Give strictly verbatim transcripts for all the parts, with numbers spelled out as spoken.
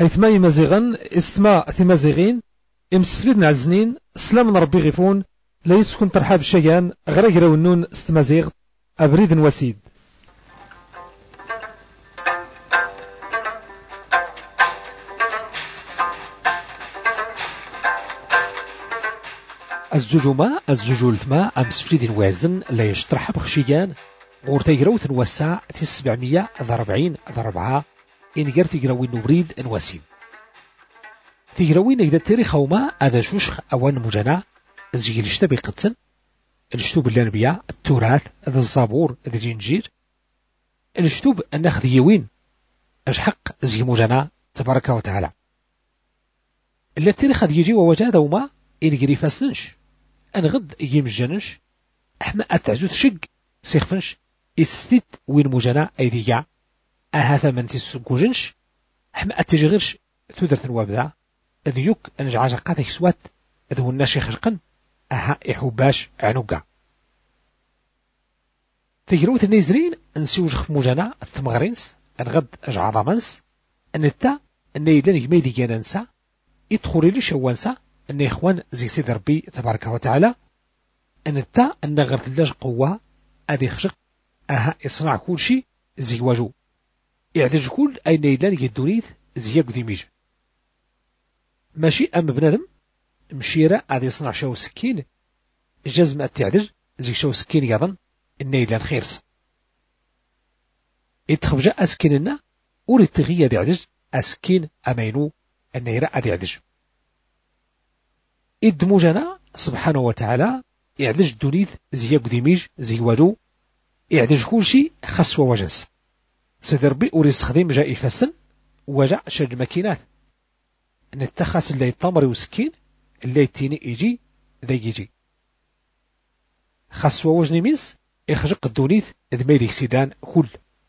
أيثما مزيغن استما ثمازيغين امسفلد نعزنين سلام ربي غيفون لا يسكن ترحاب الشيان غير ونون استمازيغ أبريد وسيد. الزجوما الزجول ثما أمسفلد وازن لا يشترحب خشيان غور تيغروث نوسع تسبعمية ضربعين ضربعة إن قر تيغروين نوريد نواسين تيغروين إذا التاريخ وما هذا شوشخ أوان مجانا زي الاشتبه قدسن الاشتوب الأنبياء التراث ذا الزابور ذا الإنجيل الاشتوب الناخذ يوين أشحق زي مجانا تبارك وتعالى اللي التاريخ هذا يجي ووجاده وما إن قري فاسنش أنغد يمجنش أحنا أتعزوث شق سيخفنش استيت وين مجانا أيديا أهذا من تسكوجنش أحنا أتجغرش تودرت الوابدا ذيوك أنجعاج قاتك سوات ذو الناشي خرقن أها إحوباش عنوكا تجروت النيزرين نسيوج خف مجانا الثمغرينس أنغد أجعاض منس أن التا أن يدلن يميدي جاننسا يدخوري لي شوانسا أن إخوان زي سيد ربي تبارك وتعالى أن التا أن غرت اللاج قوة أذي خشق أها يصنع كل شيء زي واجو يعدج كل أين يدلن يدونيث زي يقدميج ماشي أم بنادم مشيرة أذي يصنع شو سكين جزم التعدج زي شو سكين يظن إن يدلن خيرس يتخبجا أسكيننا أولي تغيى يعدج أسكين أمينو أن يرى أذي يعدج إدموجنا سبحانه وتعالى يعدج دونيث زي يقدميج زي والو يعدج كل شيء خسوة وجنس سيدربي أولي استخدم جاء يفسن وجع شج ماكينات نتخص اللي يطمر وسكين اللي يتيني يجي ذا يجي خسوة وجني ميز يخرج الدونيث ذميلي سيدان كل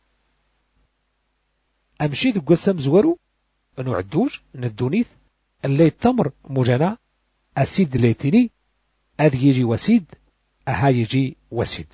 أمشي ذو قسم زورو أنو عدوج ندونيث اللي يطمر مجانا أسيد اللي يتيني أذ يجي وسيد أها يجي وسيد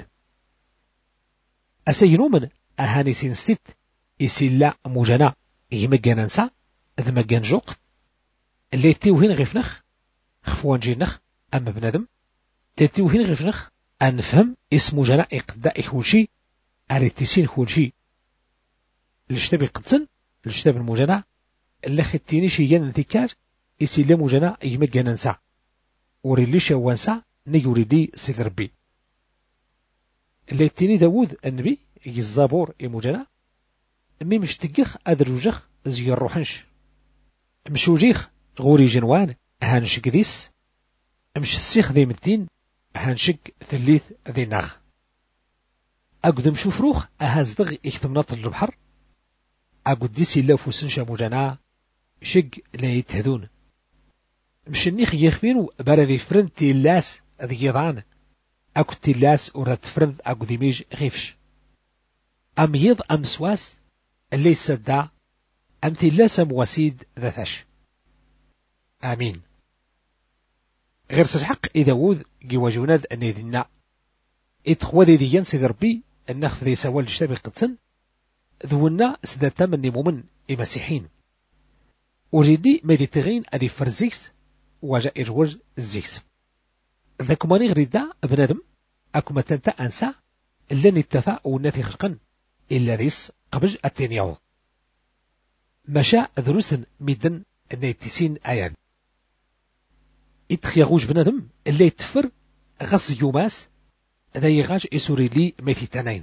أسينو من أهاني سينستيت يسيلا مجانا يمجانا نسا ذ مجان جوق اللي تيوهين غيفنخ خفوان جينخ أما بنادم تيوهين غيفنخ أنفهم اسم جنا إقداء كلشي أريتيسين كلشي الاشتبه قدسن الاشتبه المجنا اللي ختيني شي ينذكار يسيلا مجنا يمجانا نسا وريلي شوانسا نيوريدي سيد ربي اللي تيني داود النبي يزابور يمجنا مي مشتقخ أدروجخ زي الروحنش مشوجيخ غوري جنوان هانشك ذيس مش السيخ ذي مدين هانشك ثليث ذي ناغ أقدم شوفروخ أهازدغ اكتمناط البحر أقد ديسي الله فوسنشا مجانا شق لا يتهدون مش النيخ يخفينو باردي فرند تيلاس ذي يضان أكد تيلاس ورد فرند أقد يميج غيفش أم يض أم سواس اللي يسدى أم تيلاس أم وسيد ذاتش آمين غير سجحق إذا وذ جواجوناد أن يدنا إتخوذي ذي ينسي ربي النخف ذي سوال الشتابي قدسن ذونا سداتا من نمومن إمسيحين أريدي مديتغين أدي فرزيكس وجاء إروج الزيكس ذاكماني غريدا بنادم أكما تنتا أنسا اللي نتفا وناتي خلقن إلا ريس قبج التنياو مشا ذروسن ميدن النيتسين آيان إتخيغوج بنادم اللي يتفر غص يوماس ذا يغاج إسوري لي ميتي تانين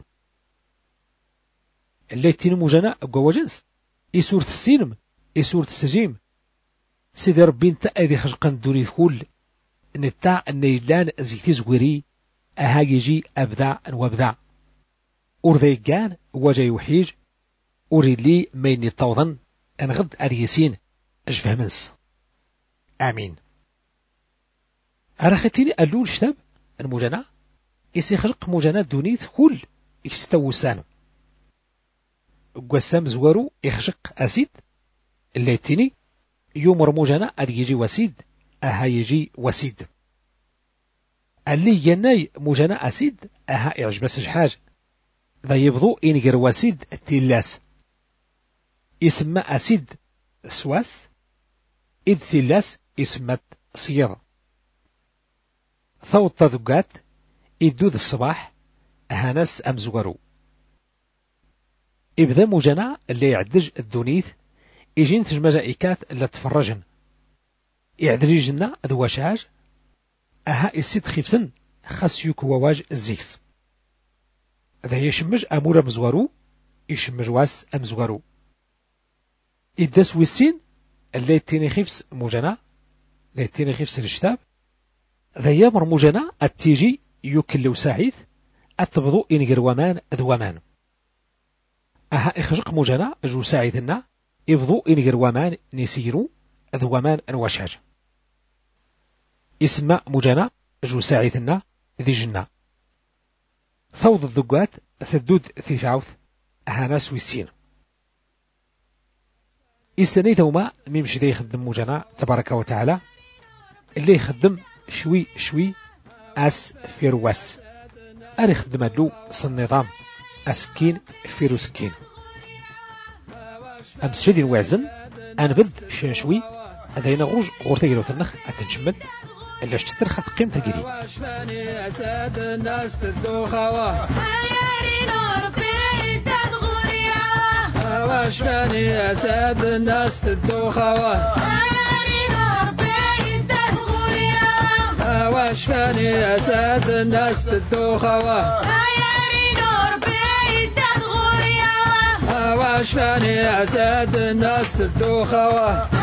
اللي يتينمو جانا قوة جنس إسور السينم إسور السجيم سيدي ربي انت أذي خشقان دوني كل نتاع النيلان زيتي زويري أها يجي أبدا وابدا أرذي كان وجا يوحيج أريد لي ميني طوضا أنغد أريسين أجفه منس آمين أراختيني ألول شتاب المجانا إسي خلق مجانا دونيث كل إكستو سانو قسام زوارو إخشق أسيد اللي يتيني يومر مجانا أدي يجي وسيد أها يجي وسيد اللي يناي مجانا أسيد أها إعجبس جحاج ذا يبضو إنجر وسيد التلاس اسم أسيد سواس إذ ثلاس اسمت صيغ ثوت تذقات إدود الصباح هانس أمزغرو إبدا موجنا اللي يعدج الدونيث إجين تجمجائكات اللي تفرجن إعدريجنا ذواشاج أها إسيد خفسن خاس يكواواج الزيكس ذا يشمج أمور أمزغرو يشمج واس أمزغرو إدس ويسين اللي تيني خفس موجنا اللي تيني خفس الشتاب ذا يامر موجنا التيجي يكلو سعيث أتبضو إنجر ومان ذوامان أها إخجق موجنا جو سعيثنا يبضو إنجر ومان نسيرو ذوامان أنواشاج اسم موجنا جو سعيثنا ذي جنة ثوض الذقات ثدود ثيفاوث هاناس ويسين استنيتهما ميمشي دي يخدم موجنا تبارك وتعالى اللي يخدم شوي شوي أس فيرواس أري خدم له النظام أسكين فيرو سكين أمس شدي وعزن أنبذ شين شوي هذا نغوج غورتي يلو تنخ أتنشمل إلا شتر خط قيمة قريب واشفاني أساد الناس تدوخوا واشفاني أساد الناس تدوخوا واشفاني أساد الناس تدوخوا واشفاني أساد الناس تدوخوا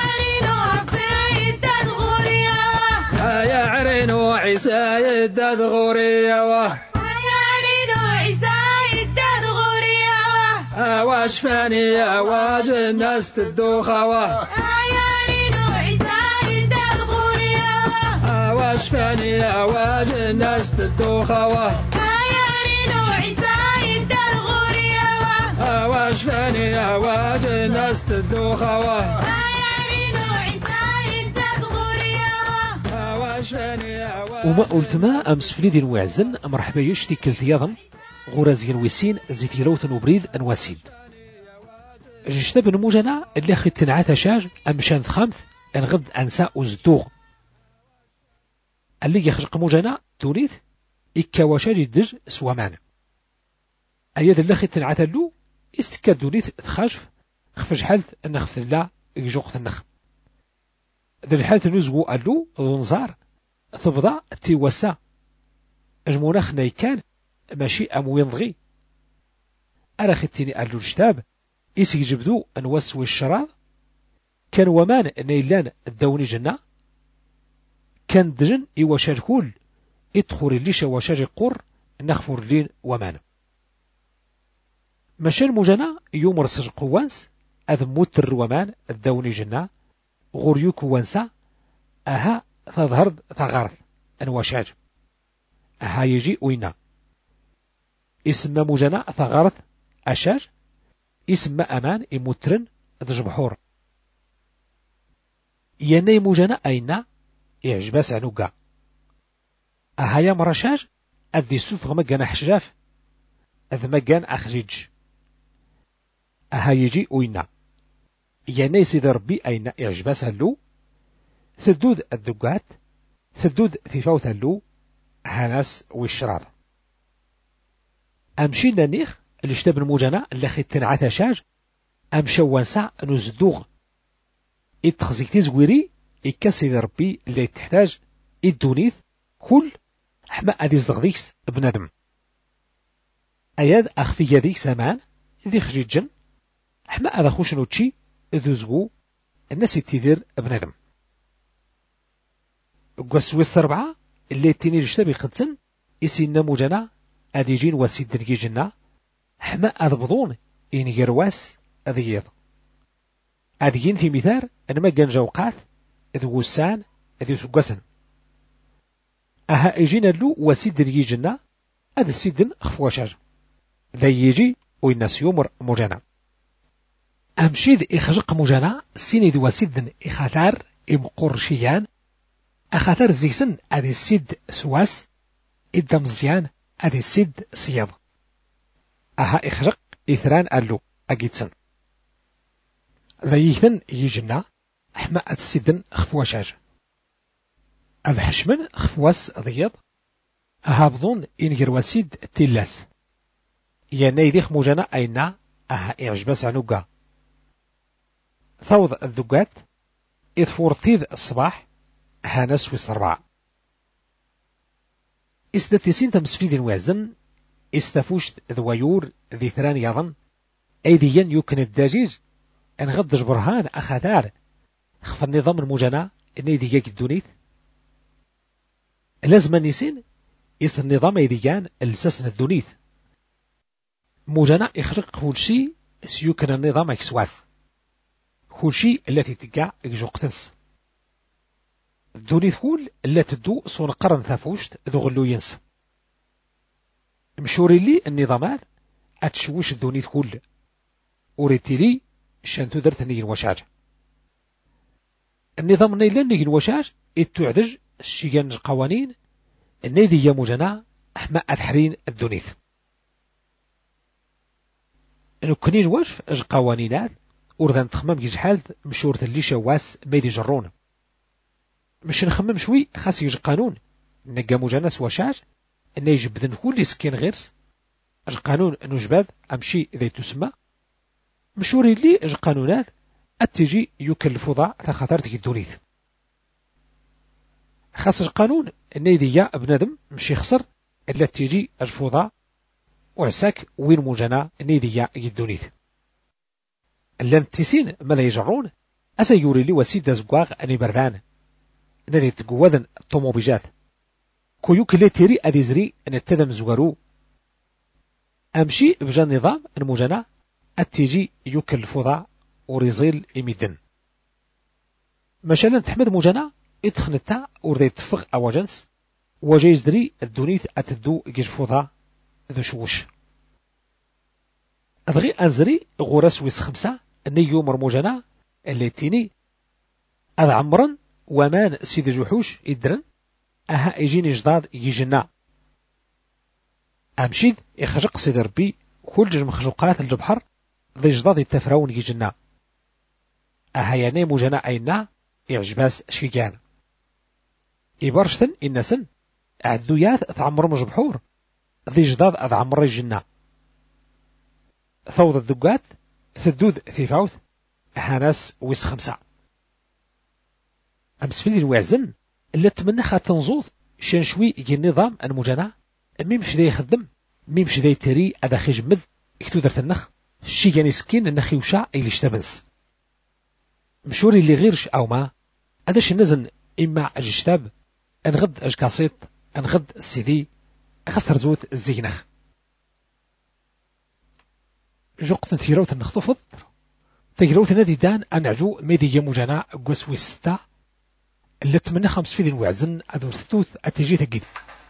يا عرينو عيسى يدد غوريا يا عرينو عيسى يدد غوريا واشفاني أواج الناس تدوخوا يا عرينو عيسى يدد غوريا واشفاني أواج الناس تدوخوا يا عرينو عيسى يدد غوريا واشفاني أواج الناس تدوخوا وما قلت ما أمس فليدين وعزن مرحبا يشتي كالثياضا غرازيا ويسين زيتيروت وبريد أنواسيد جشتب نموجنا اللي خد تنعاث شاج أمشان ثخامث الغد أنساء وزدوغ اللي يخرق موجنا تونيث إكاواشاج الدج سوامان أياد اللي خد تنعاث اللو استكاد دونيث ثخاشف خفج حالث النخف الله يجوق النخ ذا الحالث نزغو اللو ذنزار ثبضا تيوسا اجموناخ نايكان ماشي اموين ضغي اراختيني الو الجتاب إيسي جبدو انوسو الشراض كان ومان نيلان الدوني جنة كان دجن إيواشاج كول ادخل الليش واشاج قر نخفر لين ومان مشان مجانا يومر سج قوانس اذ موتر ومان الدوني جنة غوريوك وانسا اها تظهر ثغرث انواشاج اها يجي وينا اسم مجانا ثغرث اشاج اسم امان اموترن دجبحور يناي مجانا اينا يعجباس عنوكا اها يا مرشاج اذي سوف غمجانا حشراف اذ مجان اخجيج اها يجي وينا يناي سيد ربي اينا يعجباس هلو ثدود الدقات ثدود ثفاوث اللو هاناس والشراض أمشينا نيخ اللي اشتاب الموجنا اللي خيتن عثاشاج أمشو وانسا نزدوغ إتخزيك تزويري إكاسي ربي اللي تحتاج إدونيث كل حما أدي زغديكس بنادم أياد أخفي يديك سامان ذي خجيجن حما أذا خوش نوتشي ذو زغو الناس يتيذير بنادم قسوي السربعة اللي تيني رشتبي قدسن إسينا موجنا أديجين وسيد دنجيجنا حما أذبضون إن يرواس أذيض أديين في مثال أنما كان جوقات إذ وسان إذ سقسن أها إجينا اللو وسيد دنجيجنا أذ السيدن خفواشاج ذا يجي ويناس يومر موجنا أمشيد إخجق موجنا سيني ذو وسيدن إخاتار إمقرشيان أخاطر زيكسن أدي السيد سواس إدى مزيان أدي السيد صياد أها إخرق إثران ألو أجيتسن ذيثن يجنا حما أتسيدن خفواشاج أذ حشمن خفواس ضيض أهابضون إنجر وسيد تلاس يعني يديخ موجنا أينا أها إعجباس عنوقا ثوض الذقات إذ فورتيذ الصباح هانس والسربع إستاتيسين تمسفيد وعزن استفوشت ذويور ذي ثران يظن أيديا يمكن الدجاج أن غدج برهان أخذار خف النظام المجنى إنيديا الدونيث لازم نسين إس النظام أيديان الساسن الدونيث مجنى يخرق كل شيء سيمكن النظام يكسواث كل شيء التي تقع يجوقتنس الدونيث كل التي تدو صون قرن ثافوشت ذو غلو ينس مشوري لي النظامات أتشوش الدونيث كل وريتيلي شانتو درتني الوشاج النظام نيلان الوشاج اتعدج الشيغان القوانين النيدي مجنا أحمى أثحرين الدونيث انو كنين واش اج قوانينات وردان تخمم يجحال مشورة اللي شواس ميدي جرون مش نخمم شوي خاص يجي قانون نقا مجنا سواشاج انه يجبذن كل سكين غيرس اج قانون انو جباذ امشي ذي تسمى مشوري لي اج قانونات التجي يكلف ضاع تخاطرتك الدونيث خاص القانون انه يديا بنادم مشي خسر الا تيجي الفوضى وعساك وين موجنا نيديا يدونيث اللان تيسين ماذا يجرون أسا يوري لي وسيد زقواغ أني بردان نادي تقوذن الطوموبيجات كويوك اللي تيري أدي زري أن التدم زوارو أمشي بجان نظام الموجنا التيجي يوكل الفوضى وريزيل إميدن مثلا تحمد موجنا اتخنتا وردي تفغ أواجنس وجايز دري الدونيث أتدو يجي الفوضى ذو شوش أبغي أنزري غورس ويس خمسة نيو مرموجنا اللي تيني أذ عمرا ومان سيد جوحوش إدرن أها يجيني جداد يجينا أمشيد يخرق سيد ربي كل جج مخلوقات الجبحر ذي جداد التفراون يجينا أها يعني موجنا أينا يعجباس شيجان إبارشتن إنسن عدويات تعمر مجبحور ذي جداد أذ عمر الجنة ثوض الدقات ثدود ثيفاوث هاناس ويس خمسة أمس في الوعزن اللي تمنخها تنزوض شنشوي يجي النظام المجنى ميمش ذي يخدم ميمش ذي تري أذا خجمذ اكتو درت النخ شي جاني سكين النخي وشاع إلي اشتبنس مشوري اللي غيرش أو ما أداش نزن إما أجشتاب أنغد أجكاسيط أنغد السيدي خسر زوت الزينخ جوقت تيروت النخطفض تيروت نادي دان أنعجو ميدي يموجانا قسوي ستة اللي تمنى خمس فيدين وعزن أدور ثوث أتجي تقيد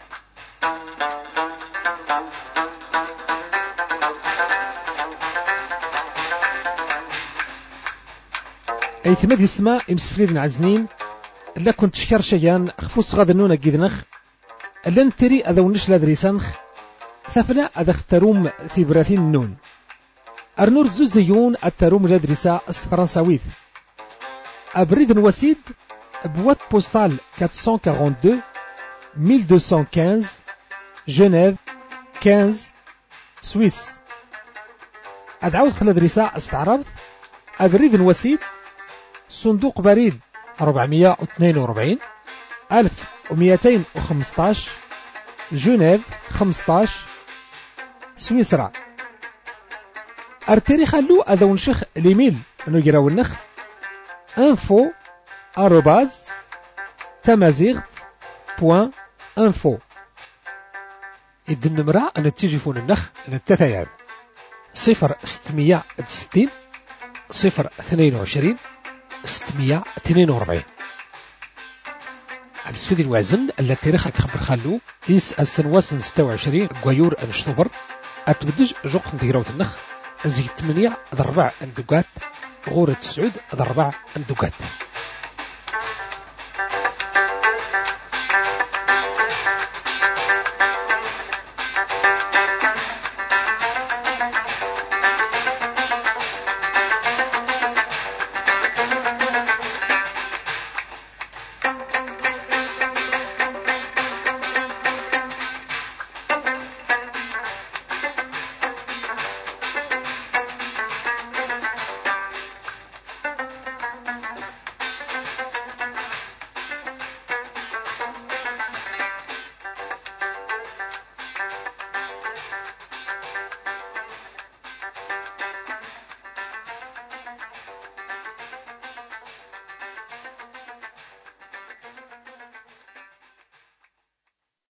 أي ثماد يسمى إمسفليدن عزنين اللي كنت شكر شيان خفوص غاد النونة قيدنخ اللي نتري أذو نشلا دريسانخ ثفلا أدختروم ثبراثين النون أرنور زوزيون التروم جادرسا فرنساويث أبريد وسيد بوات بوستال أربعمائة واثنين وأربعين ألف ومئتين وخمسة جنيف خمسة سويس أدعوت خلال درسا استعرض أبريد وسيد صندوق بريد أربعمائة واثنين وأربعين ألف ومئتين وخمسة عشر جنيف خمسة عشر سويسرا أرتري خلو أذا ونشخ ليميل نجراو النخ info arrobase tamazight بوان info إذ النمرة أن تيجيفون النخ للتتياب صفر ستمية ستين صفر اثنين وعشرين ستمية اثنين وأربعين أمس في ذي الوزن التي رخك خبر خلو إيس السنواسن ستة وعشرين قويور أنشتوبر أتبدج جوق نتيراوت النخ زي ثمانية ضربع اندقات غورة سعود ضربع اندقات